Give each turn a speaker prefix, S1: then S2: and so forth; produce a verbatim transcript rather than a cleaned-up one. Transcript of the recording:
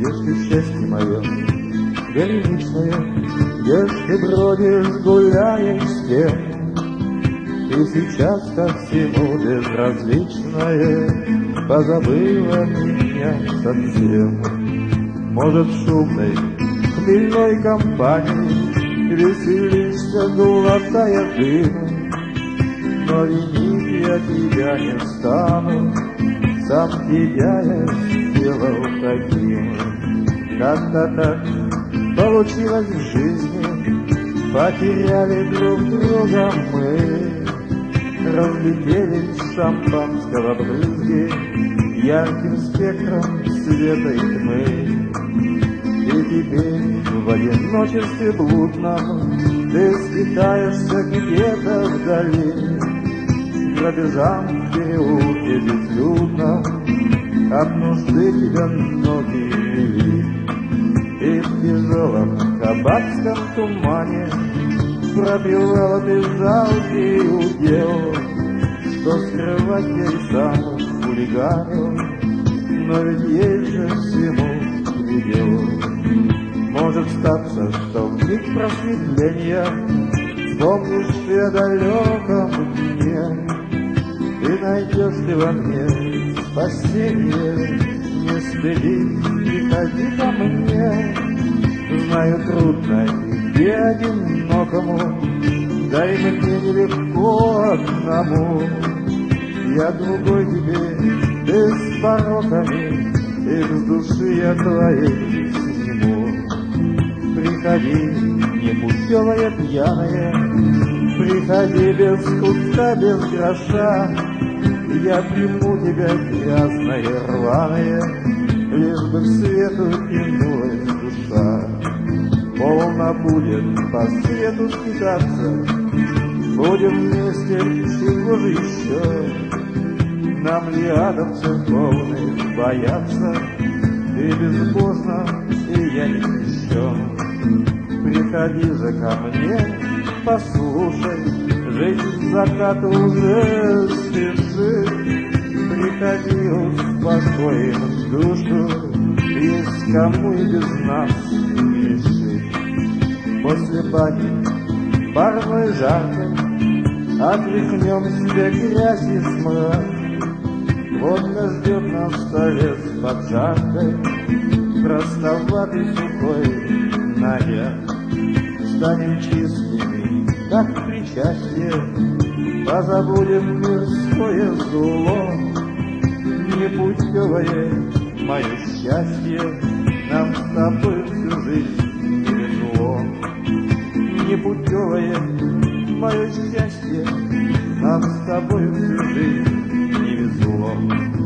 S1: Если счастье мое горемычное, если бродишь, гуляешь с кем, ты сейчас ко всему безразличное, позабыла меня совсем. Может, в шумной хмельной компании веселишься, глотая дым, но винить я тебя не стану, сам тебя я сделал таким. Как-то так получилось в жизни, потеряли друг друга мы, разлетелись шампанского брызги ярким спектром света и тьмы. И теперь в одиночестве блудном ты скитаешься где-то вдали, грабежам в переулке безлюдно от нужды тебя ноги вели. И в тяжелом кабацком тумане пропивала ты жалкий удел, что скрывать я и сам хулиганил, но ведь есть же всему предел. Может статься, что в миг просветления вспомнишь ты о далеком дне, и найдешь ты во мне спасение. Не стыдись, приходи ко мне, знаю, трудно тебе одинокому, дай мне нелегко одному. Я другой тебе, ты с пороками, из души я твоей сниму. Приходи, непутевая пьяная, приходи без куска, без гроша, я приму тебя грязное, рваное, лишь бы к свету тянулась душа. Полно будет по свету скитаться, будем вместе, чего же еще? Нам ли адов церковных бояться? Ты безбожна, и я не крещен. Приходи же ко мне, послушай, жизнь заката уже спешит. Приходи, успокоим душу, есть кому и без нас грешить. После бани парной жаркой отряхнем себе грязь и смрад. Вот нас ждет на столе с поджаркой простоватый сухой наряд. Станем чистыми, как причастие, позабудем мирское зло. Непутевое мое счастье, нам с тобой всю жизнь не везло. Непутевое мое счастье, нам с тобой всю жизнь не везло.